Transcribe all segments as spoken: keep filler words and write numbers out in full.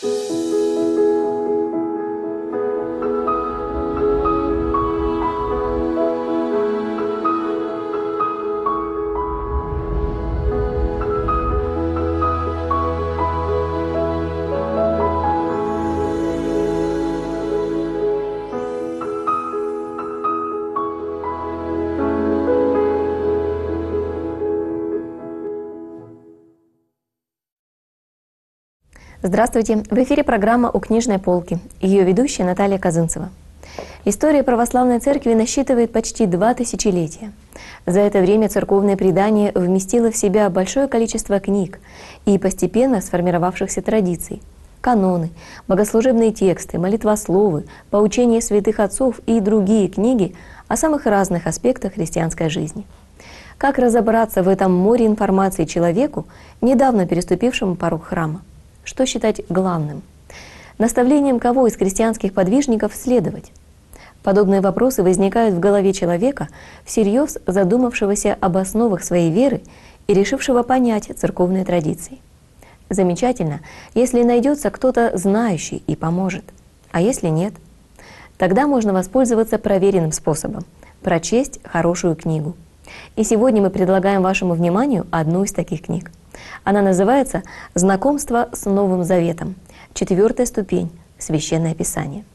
Здравствуйте! В эфире программа «У книжной полки». Ее ведущая Наталья Казынцева. История православной церкви насчитывает почти два тысячелетия. За это время церковное предание вместило в себя большое количество книг и постепенно сформировавшихся традиций. Каноны, богослужебные тексты, молитвословы, поучения святых отцов и другие книги о самых разных аспектах христианской жизни. Как разобраться в этом море информации человеку, недавно переступившему порог храма? Что считать главным? Наставлением кого из христианских подвижников следовать? Подобные вопросы возникают в голове человека, всерьез задумавшегося об основах своей веры и решившего понять церковные традиции. Замечательно, если найдется кто-то знающий и поможет. А если нет? Тогда можно воспользоваться проверенным способом – прочесть хорошую книгу. И сегодня мы предлагаем вашему вниманию одну из таких книг. Она называется «Знакомство с Новым Заветом. Четвертая ступень. Священное Писание».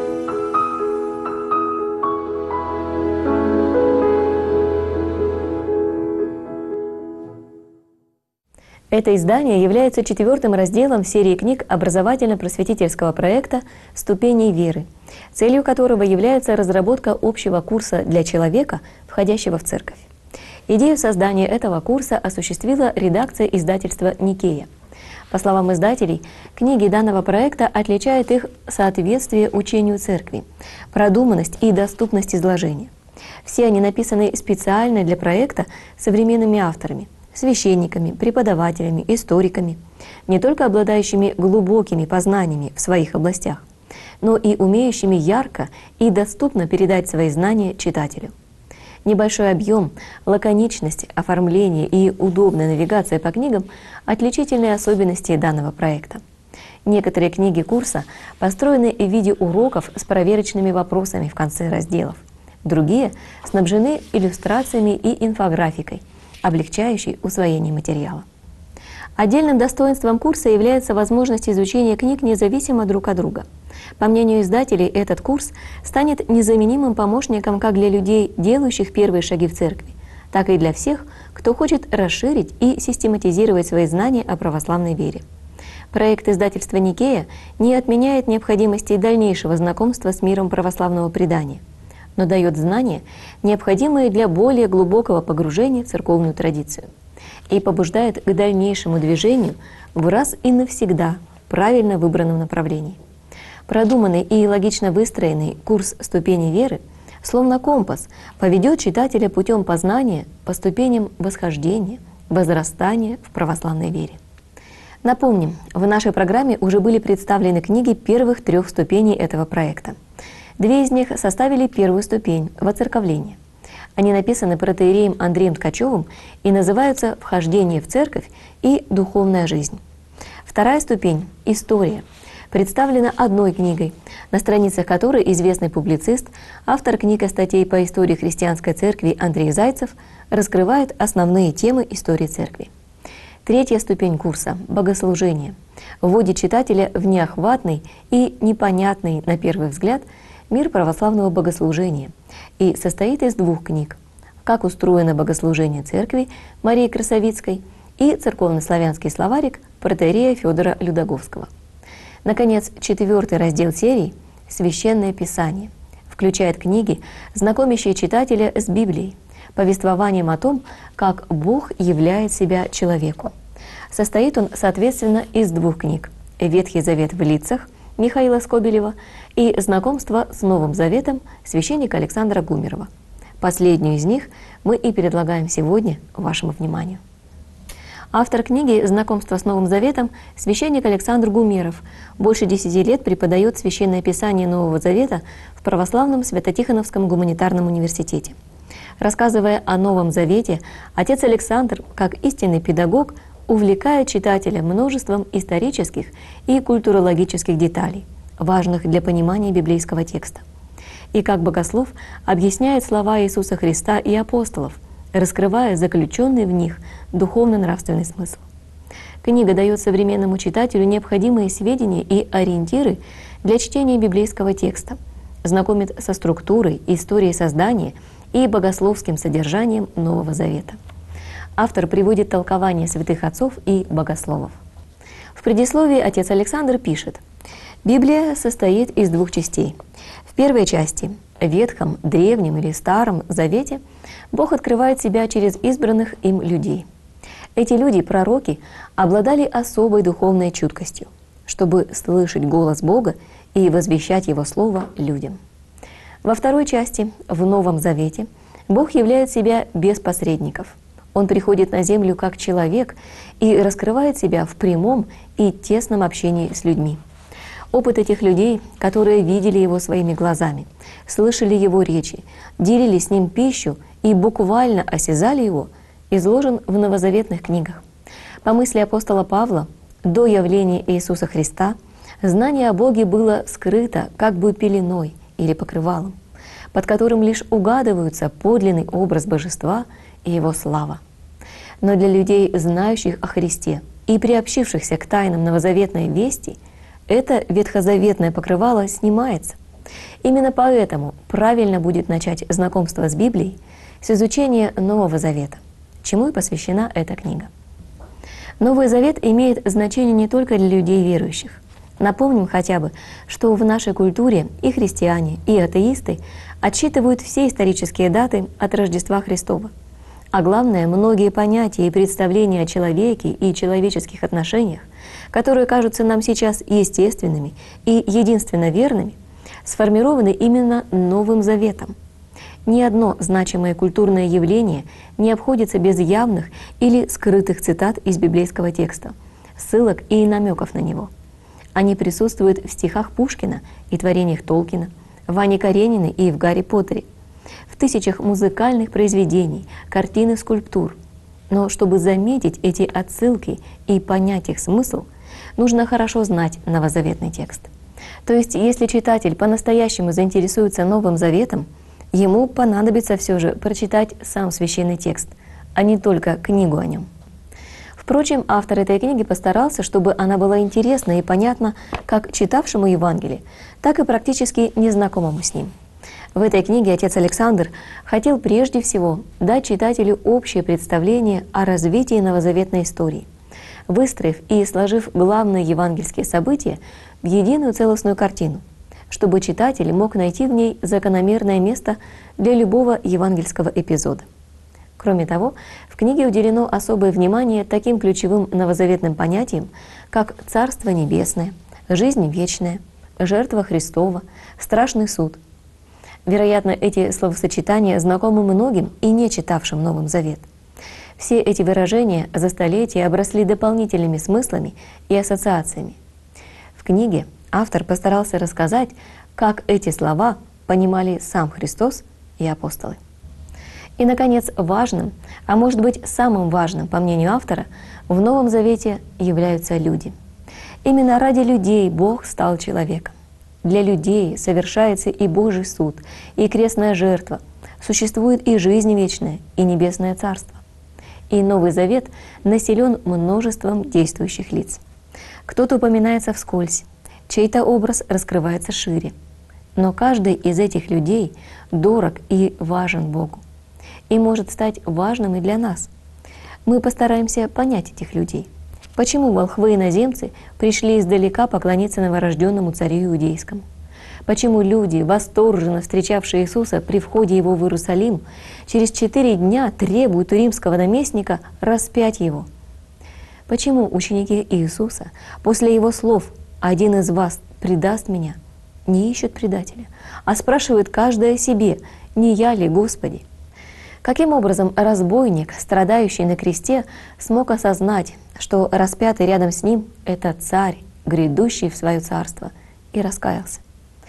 Это издание является четвертым разделом в серии книг образовательно-просветительского проекта «Ступени веры», целью которого является разработка общего курса для человека, входящего в церковь. Идею создания этого курса осуществила редакция издательства «Никея». По словам издателей, книги данного проекта отличают их соответствие учению церкви, продуманность и доступность изложения. Все они написаны специально для проекта современными авторами, священниками, преподавателями, историками, не только обладающими глубокими познаниями в своих областях, но и умеющими ярко и доступно передать свои знания читателю. Небольшой объем, лаконичность, оформление и удобная навигация по книгам – отличительные особенности данного проекта. Некоторые книги курса построены в виде уроков с проверочными вопросами в конце разделов. Другие снабжены иллюстрациями и инфографикой, облегчающей усвоение материала. Отдельным достоинством курса является возможность изучения книг независимо друг от друга. По мнению издателей, этот курс станет незаменимым помощником как для людей, делающих первые шаги в церкви, так и для всех, кто хочет расширить и систематизировать свои знания о православной вере. Проект издательства «Никея» не отменяет необходимости дальнейшего знакомства с миром православного предания, но дает знания, необходимые для более глубокого погружения в церковную традицию, и побуждает к дальнейшему движению в раз и навсегда правильно выбранном направлении. Продуманный и логично выстроенный курс «Ступени веры», словно компас, поведет читателя путем познания по ступеням восхождения, возрастания в православной вере. Напомним, в нашей программе уже были представлены книги первых трех ступеней этого проекта. Две из них составили первую ступень – воцерковление. Они написаны протоиереем Андреем Ткачевым и называются «Вхождение в церковь» и «Духовная жизнь». Вторая ступень – история. Представлена одной книгой, на страницах которой известный публицист, автор книг и статей по истории христианской церкви Андрей Зайцев раскрывает основные темы истории церкви. Третья ступень курса – богослужение. Вводит читателя в неохватный и непонятный, на первый взгляд, мир православного богослужения и состоит из двух книг «Как устроено богослужение церкви» Марии Красовицкой и «Церковно-славянский словарик» протоиерея Федора Людоговского. Наконец, четвертый раздел серии «Священное Писание» включает книги, знакомящие читателя с Библией, повествованием о том, как Бог являет себя человеку. Состоит он, соответственно, из двух книг «Ветхий Завет в лицах» Михаила Скобелева и «Знакомство с Новым Заветом» священника Александра Гумерова. Последнюю из них мы и предлагаем сегодня вашему вниманию. Автор книги «Знакомство с Новым Заветом» священник Александр Гумеров больше десяти лет преподает Священное Писание Нового Завета в Православном Свято-Тихоновском гуманитарном университете. Рассказывая о Новом Завете, отец Александр, как истинный педагог, увлекает читателя множеством исторических и культурологических деталей, важных для понимания библейского текста. И как богослов объясняет слова Иисуса Христа и апостолов, раскрывая заключенный в них духовно-нравственный смысл. Книга дает современному читателю необходимые сведения и ориентиры для чтения библейского текста, знакомит со структурой, историей создания и богословским содержанием Нового Завета. Автор приводит толкование святых отцов и богословов. В предисловии отец Александр пишет: «Библия состоит из двух частей. В первой части, Ветхом, Древнем или Старом Завете, Бог открывает себя через избранных им людей. Эти люди, пророки, обладали особой духовной чуткостью, чтобы слышать голос Бога и возвещать Его Слово людям. Во второй части, в Новом Завете, Бог являет себя без посредников. Он приходит на землю как человек и раскрывает себя в прямом и тесном общении с людьми. Опыт этих людей, которые видели Его своими глазами, слышали Его речи, делили с Ним пищу и буквально осязали Его, изложен в новозаветных книгах. По мысли апостола Павла, до явления Иисуса Христа знание о Боге было скрыто как бы пеленой или покрывалом, под которым лишь угадываются подлинный образ Божества и Его слава. Но для людей, знающих о Христе и приобщившихся к тайнам новозаветной вести, это ветхозаветное покрывало снимается. Именно поэтому правильно будет начать знакомство с Библией с изучения Нового Завета, чему и посвящена эта книга. Новый Завет имеет значение не только для людей верующих. Напомним хотя бы, что в нашей культуре и христиане, и атеисты отсчитывают все исторические даты от Рождества Христова. А главное, многие понятия и представления о человеке и человеческих отношениях, которые кажутся нам сейчас естественными и единственно верными, сформированы именно Новым Заветом. Ни одно значимое культурное явление не обходится без явных или скрытых цитат из библейского текста, ссылок и намеков на него. Они присутствуют в стихах Пушкина и творениях Толкина, в Анне Карениной и в Гарри Поттере, в тысячах музыкальных произведений, картин и скульптур. Но чтобы заметить эти отсылки и понять их смысл, нужно хорошо знать новозаветный текст. То есть, если читатель по-настоящему заинтересуется Новым Заветом, ему понадобится все же прочитать сам священный текст, а не только книгу о нем. Впрочем, автор этой книги постарался, чтобы она была интересна и понятна как читавшему Евангелие, так и практически незнакомому с ним. В этой книге отец Александр хотел прежде всего дать читателю общее представление о развитии новозаветной истории, выстроив и сложив главные евангельские события в единую целостную картину, чтобы читатель мог найти в ней закономерное место для любого евангельского эпизода. Кроме того, в книге уделено особое внимание таким ключевым новозаветным понятиям, как Царство Небесное, жизнь вечная, жертва Христова, страшный суд. Вероятно, эти словосочетания знакомы многим и не читавшим Новый Завет. Все эти выражения за столетия обросли дополнительными смыслами и ассоциациями. В книге автор постарался рассказать, как эти слова понимали сам Христос и апостолы. И, наконец, важным, а может быть самым важным, по мнению автора, в Новом Завете являются люди. Именно ради людей Бог стал человеком. Для людей совершается и Божий суд, и крестная жертва, существует и жизнь вечная, и небесное царство. И Новый Завет населен множеством действующих лиц. Кто-то упоминается вскользь, чей-то образ раскрывается шире. Но каждый из этих людей дорог и важен Богу, и может стать важным и для нас. Мы постараемся понять этих людей. Почему волхвы-иноземцы пришли издалека поклониться новорожденному царю иудейскому? Почему люди, восторженно встречавшие Иисуса при входе Его в Иерусалим, через четыре дня требуют у римского наместника распять Его? Почему ученики Иисуса после Его слов «один из вас предаст Меня» не ищут предателя, а спрашивают каждый о себе «не я ли, Господи?» Каким образом разбойник, страдающий на кресте, смог осознать, что распятый рядом с ним — это царь, грядущий в свое царство, и раскаялся?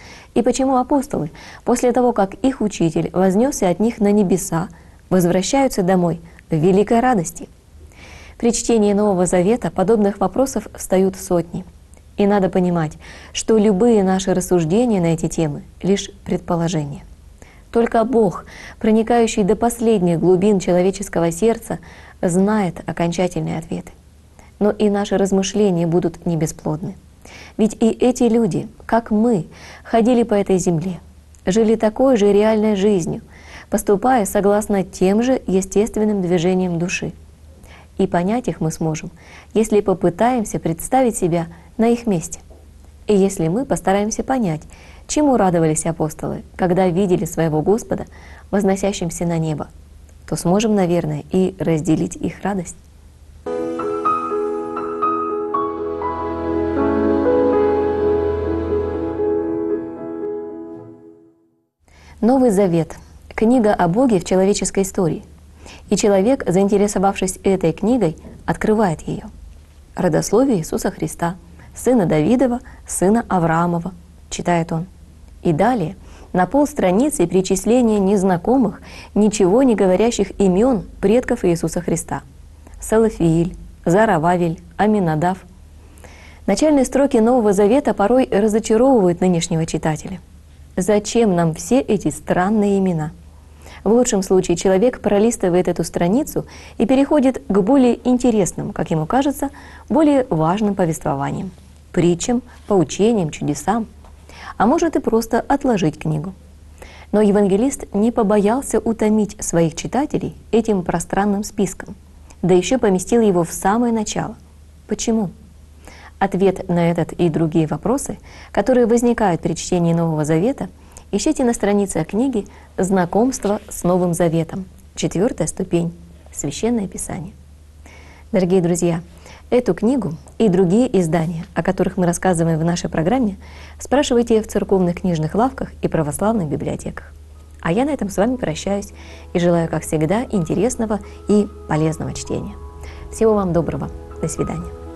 И почему апостолы, после того, как их учитель вознесся от них на небеса, возвращаются домой в великой радости? При чтении Нового Завета подобных вопросов встают сотни. И надо понимать, что любые наши рассуждения на эти темы — лишь предположения. Только Бог, проникающий до последних глубин человеческого сердца, знает окончательные ответы. Но и наши размышления будут не бесплодны. Ведь и эти люди, как мы, ходили по этой земле, жили такой же реальной жизнью, поступая согласно тем же естественным движениям души. И понять их мы сможем, если попытаемся представить себя на их месте. И если мы постараемся понять, чему радовались апостолы, когда видели своего Господа, возносящимся на небо, то сможем, наверное, и разделить их радость. Новый Завет — книга о Боге в человеческой истории. И человек, заинтересовавшись этой книгой, открывает ее. Родословие Иисуса Христа, сына Давидова, сына Авраамова, читает он. И далее на полстраницы перечисление незнакомых, ничего не говорящих имен предков Иисуса Христа. Салафииль, Зарававель, Аминадав. Начальные строки Нового Завета порой разочаровывают нынешнего читателя. Зачем нам все эти странные имена? В лучшем случае человек пролистывает эту страницу и переходит к более интересным, как ему кажется, более важным повествованиям, притчам, поучениям, чудесам. А может и просто отложить книгу. Но евангелист не побоялся утомить своих читателей этим пространным списком, да еще поместил его в самое начало. Почему? Ответ на этот и другие вопросы, которые возникают при чтении Нового Завета, ищите на странице книги «Знакомство с Новым Заветом», четвертая ступень, Священное Писание. Дорогие друзья, эту книгу и другие издания, о которых мы рассказываем в нашей программе, спрашивайте в церковных книжных лавках и православных библиотеках. А я на этом с вами прощаюсь и желаю, как всегда, интересного и полезного чтения. Всего вам доброго. До свидания.